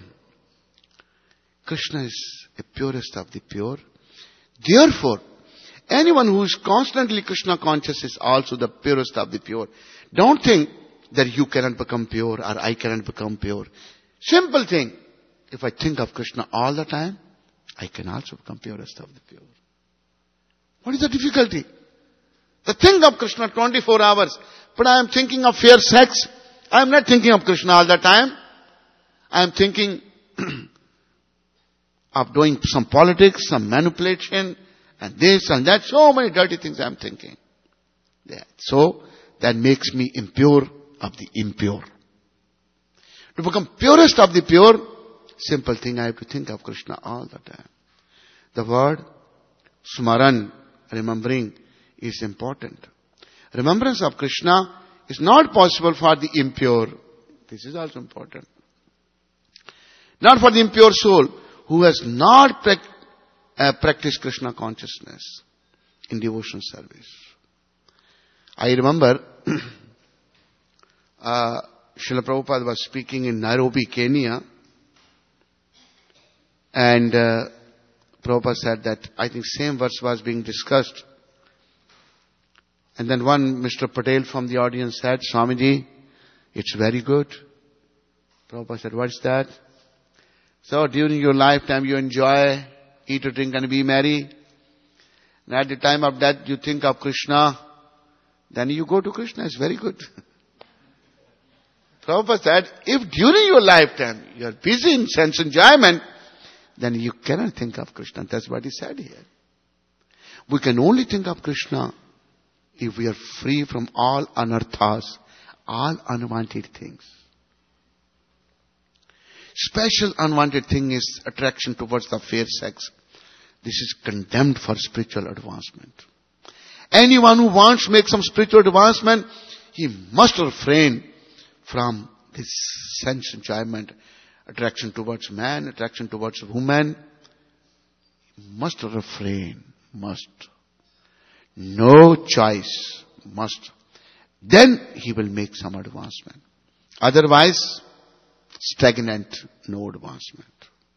Krishna is the purest of the pure. Therefore, anyone who is constantly Krishna conscious is also the purest of the pure. Don't think that you cannot become pure or I cannot become pure. Simple thing. If I think of Krishna all the time, I can also become purest of the pure. What is the difficulty? To think of Krishna twenty-four hours, but I am thinking of fair sex. I am not thinking of Krishna all the time. I am thinking of doing some politics, some manipulation, and this and that. So many dirty things I am thinking. Yeah. So, that makes me impure of the impure. To become purest of the pure, simple thing, I have to think of Krishna all the time. The word Smaran, remembering, is important. Remembrance of Krishna It's not possible for the impure. This is also important. Not for the impure soul who has not prac- uh, practiced Krishna consciousness in devotional service. I remember uh, Srila Prabhupada was speaking in Nairobi, Kenya, and uh, Prabhupada said that I think same verse was being discussed. And then one Mister Patel from the audience said, Swamiji, it's very good. Prabhupada said, what's that? So during your lifetime you enjoy, eat or drink and be merry. And at the time of death you think of Krishna. Then you go to Krishna. It's very good. Prabhupada said, if during your lifetime you are busy in sense enjoyment, then you cannot think of Krishna. That's what he said here. We can only think of Krishna if we are free from all anarthas, all unwanted things. Special unwanted thing is attraction towards the fair sex. This is condemned for spiritual advancement. Anyone who wants to make some spiritual advancement, he must refrain from this sense enjoyment, attraction towards man, attraction towards woman. He must refrain, must. No choice, must. Then he will make some advancement. Otherwise, stagnant, no advancement.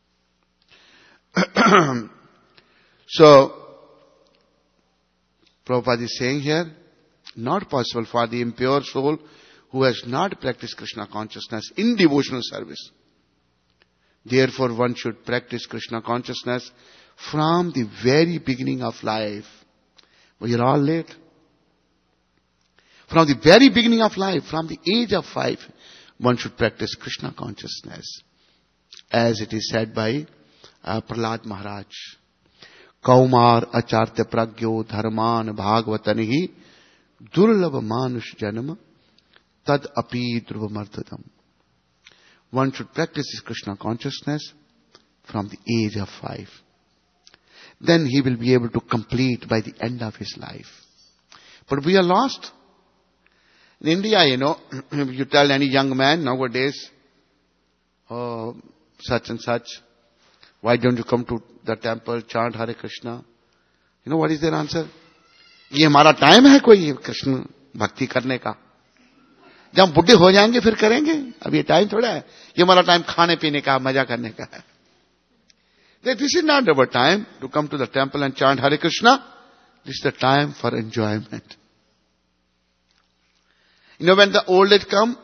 So, Prabhupada is saying here, not possible for the impure soul who has not practiced Krishna consciousness in devotional service. Therefore, one should practice Krishna consciousness from the very beginning of life. We are all late. From the very beginning of life, from the age of five, one should practice Krishna consciousness. As it is said by uh, Prahlad Maharaj. Kaumar achartya pragyo dharman bhagvatanihi durlava manush janama tad api dhruvamartadam. One should practice his Krishna consciousness from the age of five. Then he will be able to complete by the end of his life. But we are lost. In India, you know, if you tell any young man nowadays, oh, such and such, why don't you come to the temple, chant Hare Krishna? You know what is their answer? ये हमारा time है कोई कृष्ण भक्ति करने का? जब हम बुढ़े हो जाएंगे फिर करेंगे. अब ये टाइम थोड़ा है. ये हमारा टाइम खाने पीने का, मजा करने का है. This is not our time to come to the temple and chant Hare Krishna. This is the time for enjoyment. You know, when the old age come,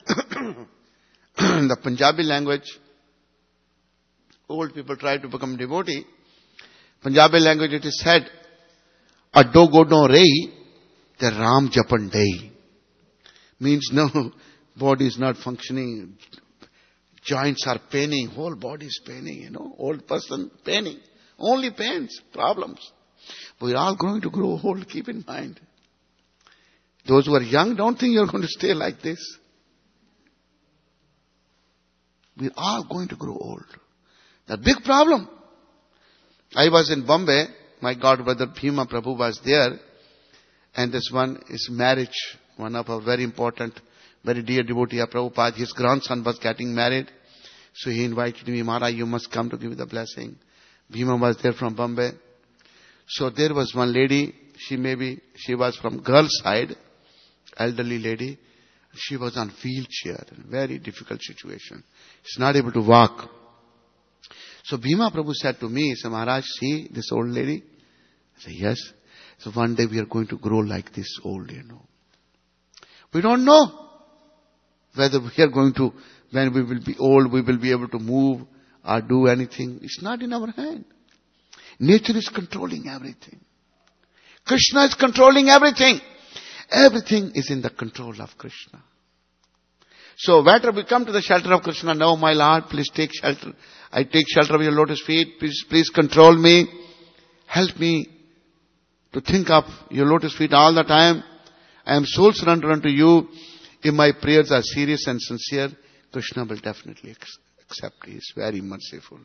the Punjabi language, old people try to become devotee. Punjabi language it is said, Addo Godon Rei, the Ram Japan Day. Means no, body is not functioning. Joints are paining, whole body is paining, you know, old person paining. Only pains, problems. We are all going to grow old, keep in mind. Those who are young, don't think you're going to stay like this. We're all going to grow old. The big problem. I was in Bombay, my god brother Bhima Prabhu was there, and this one is marriage, one of our very important, very dear devotee of Prabhupada, his grandson was getting married. So he invited me, Maharaj, you must come to give the blessing. Bhima was there from Bombay. So there was one lady, she maybe, she was from girl side, elderly lady. She was on wheelchair, very difficult situation. She's not able to walk. So Bhima Prabhu said to me, he said, Maharaj, see this old lady? I said, yes. So one day we are going to grow like this old, you know. We don't know whether we are going to, when we will be old, we will be able to move or do anything. It's not in our hand. Nature is controlling everything. Krishna is controlling everything. Everything is in the control of Krishna. So better we come to the shelter of Krishna. No, my Lord, please take shelter. I take shelter of your lotus feet. Please, please control me. Help me to think of your lotus feet all the time. I am soul surrender unto you. If my prayers are serious and sincere, Krishna will definitely accept. He is very merciful.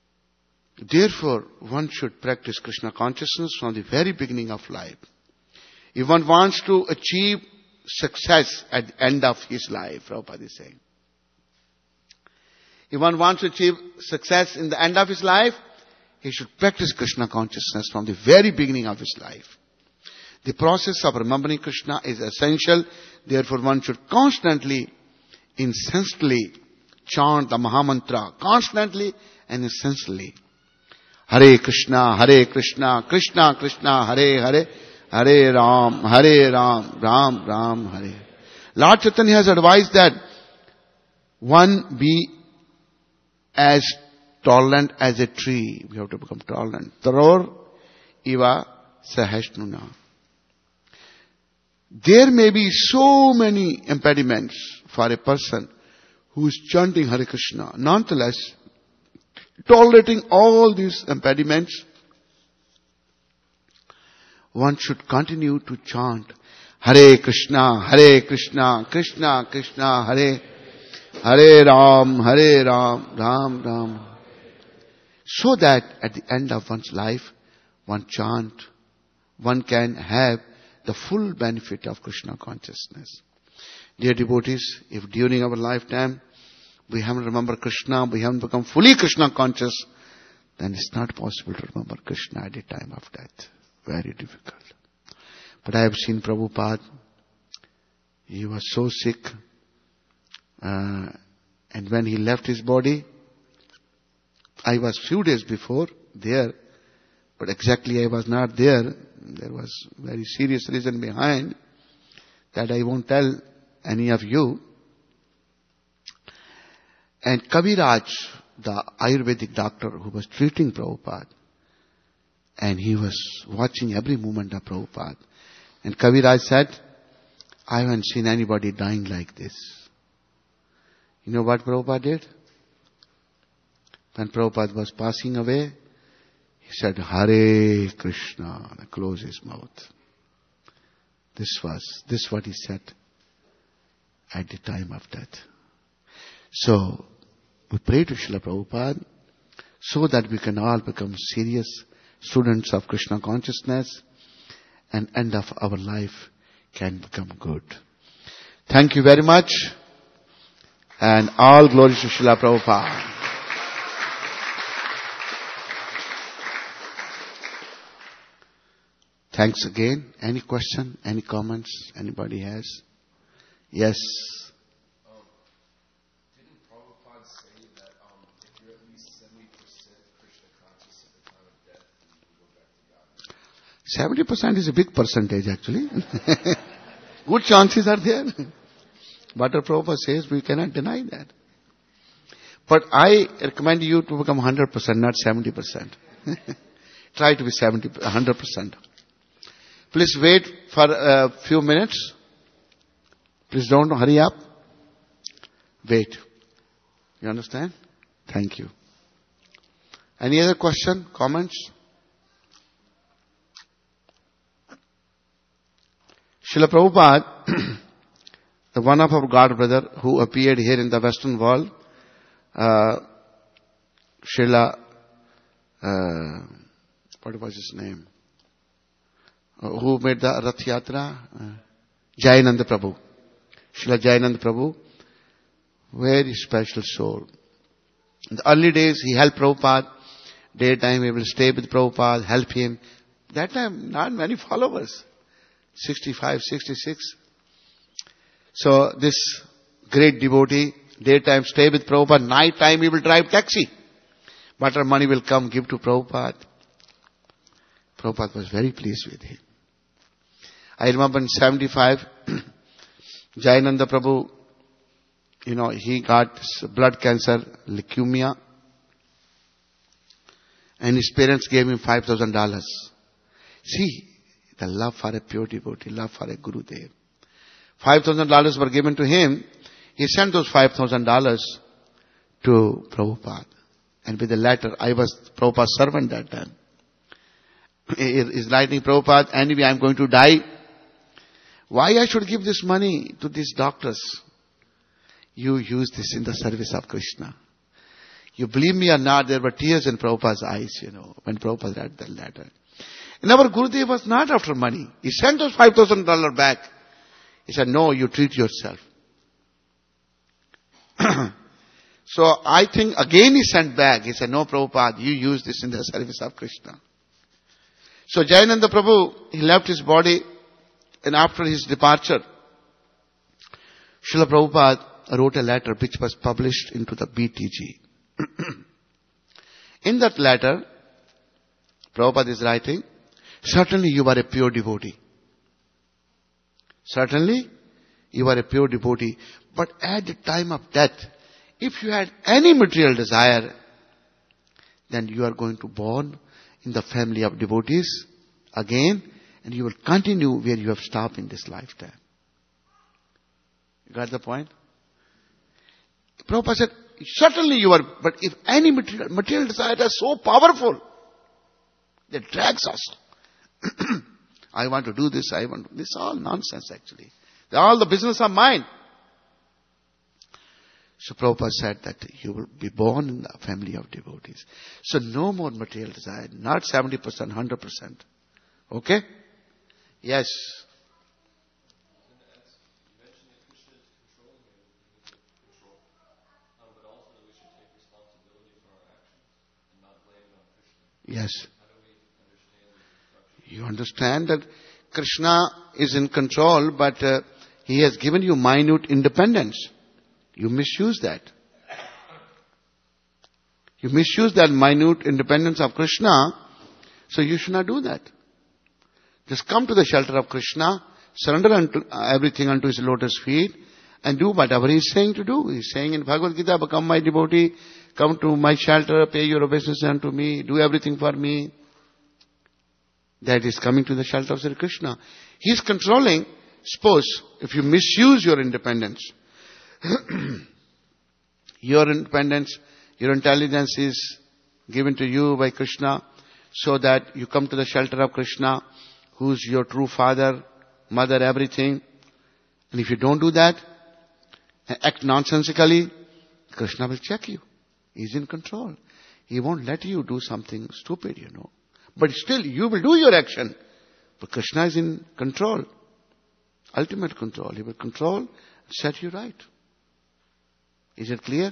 Therefore, one should practice Krishna consciousness from the very beginning of life. If one wants to achieve success at the end of his life, Prabhupada is saying. If one wants to achieve success in the end of his life, he should practice Krishna consciousness from the very beginning of his life. The process of remembering Krishna is essential. Therefore, one should constantly, incessantly chant the Mahamantra. Constantly and incessantly. Hare Krishna, Hare Krishna, Krishna Krishna, Hare Hare, Hare Ram, Hare Ram, Ram Ram, Hare. Lord Chaitanya has advised that one be as tolerant as a tree. We have to become tolerant. Taror iva sahasnuna. There may be so many impediments for a person who is chanting Hare Krishna. Nonetheless, tolerating all these impediments, one should continue to chant Hare Krishna, Hare Krishna, Krishna Krishna, Hare Hare Ram, Hare Ram, Ram Ram. So that at the end of one's life, one chant, one can have the full benefit of Krishna consciousness. Dear devotees, if during our lifetime we haven't remembered Krishna, we haven't become fully Krishna conscious, then it's not possible to remember Krishna at the time of death. Very difficult. But I have seen Prabhupada. He was so sick. Uh, and when he left his body, I was few days before there, but exactly I was not there. There was very serious reason behind that I won't tell any of you. And Kaviraj, the Ayurvedic doctor who was treating Prabhupada, and he was watching every movement of Prabhupada. And Kaviraj said, I haven't seen anybody dying like this. You know what Prabhupada did? When Prabhupada was passing away, he said, Hare Krishna, and closed his mouth. This was, this what he said at the time of death. So, we pray to Srila Prabhupada so that we can all become serious students of Krishna consciousness and end of our life can become good. Thank you very much and all glory to Srila Prabhupada. Thanks again. Any question? Any comments? Anybody has? Yes. Um, didn't Prabhupada say that um, if you're at least seventy percent Krishna conscious at the time of death, you can go back to God? seventy percent is a big percentage actually. Good chances are there. But the Prabhupada says we cannot deny that. But I recommend you to become one hundred percent, not seventy percent. Try to be seventy, one hundred percent. Please wait for a few minutes. Please don't hurry up. Wait. You understand? Thank you. Any other question, comments? Srila Prabhupada, the one of our God brother who appeared here in the Western world, uh, Srila, uh, what was his name? Uh, who made the Rath Yatra? Uh, Jayananda Prabhu. Srila Jayananda Prabhu, very special soul. In the early days, he helped Prabhupada. Daytime, he will stay with Prabhupada, help him. That time, not many followers. sixty-five, sixty-six. So, this great devotee, daytime stay with Prabhupada, night time he will drive taxi. Whatever money will come, give to Prabhupada. Prabhupada was very pleased with him. I remember in seventy-five, Jayananda Prabhu, you know, he got blood cancer, leukemia. And his parents gave him five thousand dollars. See, the love for a pure devotee, love for a Gurudev. five thousand dollars were given to him. He sent those five thousand dollars to Prabhupada. And with the letter, I was Prabhupada's servant that time. He is writing, Prabhupada, anyway, I'm going to die. Why I should give this money to these doctors? You use this in the service of Krishna. You believe me or not, there were tears in Prabhupada's eyes, you know, when Prabhupada read the letter. And our Gurudev was not after money. He sent those five thousand dollars back. He said, no, you treat yourself. So I think again he sent back. He said, no, Prabhupada, you use this in the service of Krishna. So Jayananda Prabhu, he left his body, and after his departure, Srila Prabhupada wrote a letter which was published into the B T G. In that letter, Prabhupada is writing, certainly you are a pure devotee. Certainly you are a pure devotee. But at the time of death, if you had any material desire, then you are going to born in the family of devotees again, and you will continue where you have stopped in this lifetime. You got the point? Prabhupada said, certainly you are, but if any material, material desire is so powerful, that drags us. I want to do this, I want to, this is all nonsense actually. They're all the business of mind. So Prabhupada said that you will be born in the family of devotees. So no more material desire, not seventy percent, one hundred percent. Okay? Yes. Yes. You understand that Krishna is in control, but uh, He has given you minute independence. You misuse that. You misuse that minute independence of Krishna, so you should not do that. Just come to the shelter of Krishna, surrender unto, uh, everything unto His lotus feet, and do whatever He is saying to do. He is saying in Bhagavad Gita, become my devotee, come to my shelter, pay your obeisance unto me, do everything for me. That is coming to the shelter of Sri Krishna. He is controlling. Suppose, if you misuse your independence, your independence, your intelligence is given to you by Krishna, so that you come to the shelter of Krishna, who is your true father, mother, everything. And if you don't do that, act nonsensically, Krishna will check you. He's in control. He won't let you do something stupid, you know. But still, you will do your action. But Krishna is in control. Ultimate control. He will control and set you right. Is it clear?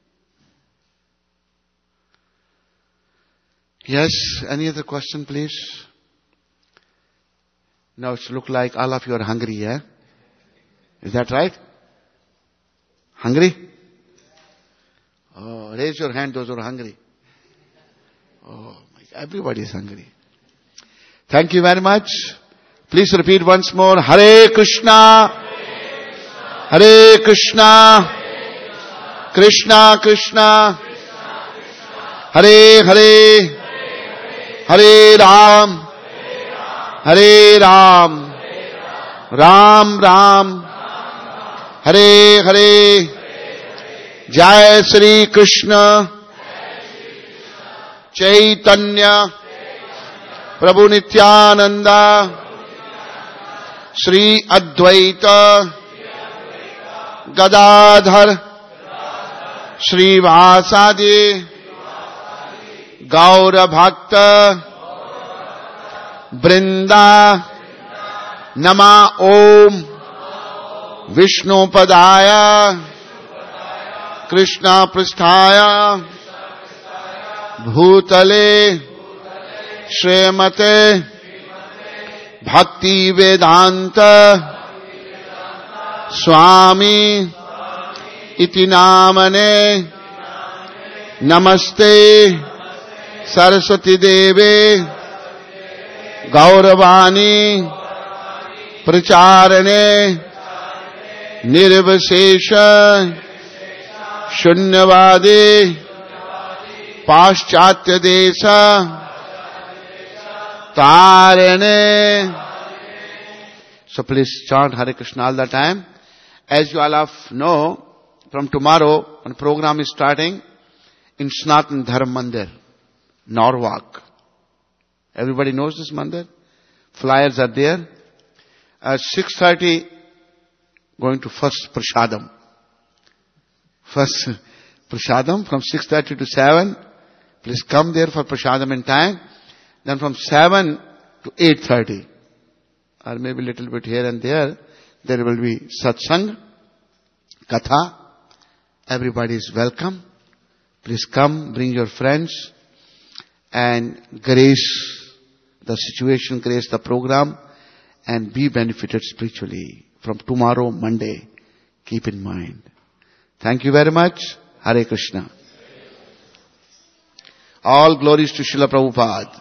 Yes. Any other question, please? Now it looks like all of you are hungry, yeah? Is that right? Hungry? Oh, raise your hand, those who are hungry. Oh, my, everybody is hungry. Thank you very much. Please repeat once more. Hare Krishna. Hare Krishna. Krishna Krishna. Hare Hare. Hare Ram. Hare Ram. Ram Ram. Hare Hare. Jai Shri Krishna Chaitanya Prabhu Nityananda Shri Advaita Gadadhar Shri Vasadi Gaura Bhakta Brinda Nama Om Vishnu Padaya Krishna Pristhaya Bhutale Srimate Bhakti Vedanta Swami Iti Namane Namaste Saraswati Deve Gauravani Pracharane Nirvasesha Shunyavadi Paschatya Desha Tarane. So please chant Hare Krishna all the time. As you all of know, from tomorrow, one program is starting in Sanatana Dharma Mandir, Norwalk. Everybody knows this mandir? Flyers are there. At six thirty, going to first Prasadam. First Prasadam from six thirty to seven. Please come there for Prasadam in time. Then from seven to eight thirty. Or maybe a little bit here and there. There will be satsang, katha. Everybody is welcome. Please come, bring your friends and grace the situation, grace the program and be benefited spiritually from tomorrow, Monday. Keep in mind. Thank you very much. Hare Krishna. All glories to Srila Prabhupada.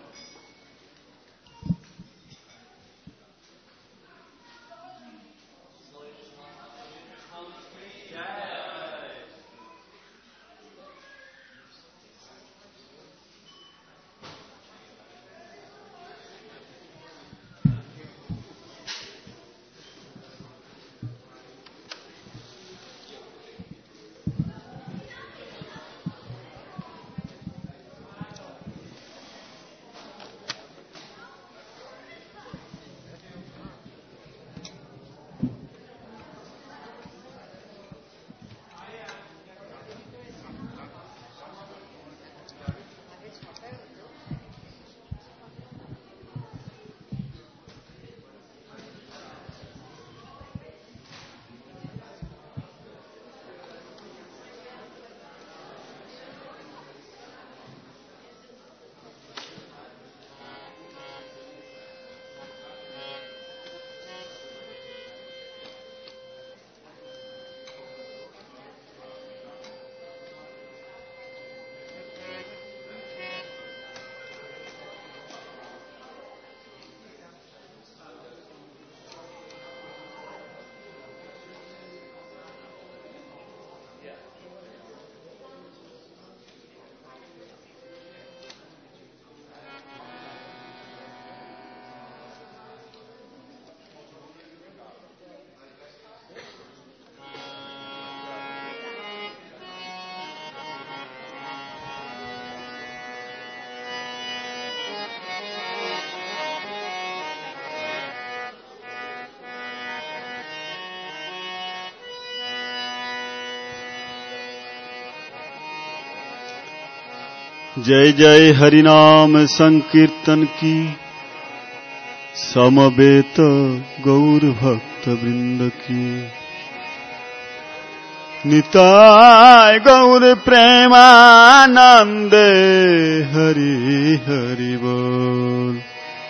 जय जय हरिनाम संकीर्तन की समवेत गौर भक्त वृंद की निताय गौर प्रेमानंद हरि हरि बोल।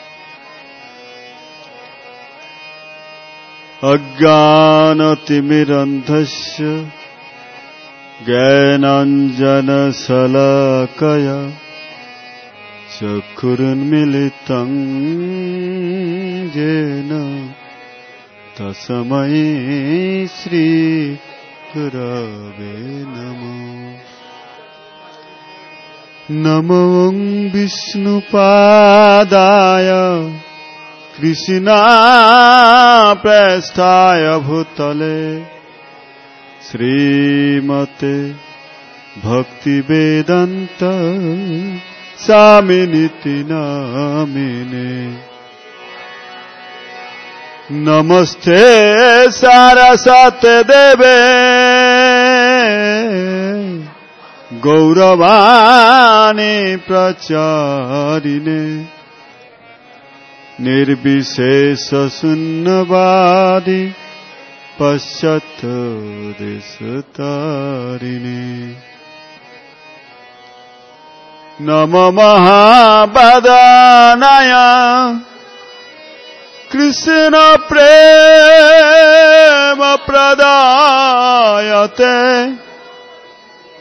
अज्ञानतिमिरन्धस्य ज्ञानाञ्जन शलाकया चक्षुरुन्मीलितं येन तस्मै श्री गुरवे नमः। नमो विष्णुपादाय कृष्णाप्रेष्ठाय भूतले श्रीमते भक्तिवेदान्त स्वामिनिति नामिने। नमस्ते सारस्वते देवे गौरवाणी प्रचारिणे निर्विशेष शून्यवादी पश्चात् देशतारिणे। नमो महावदनाय कृष्ण प्रेम प्रदायते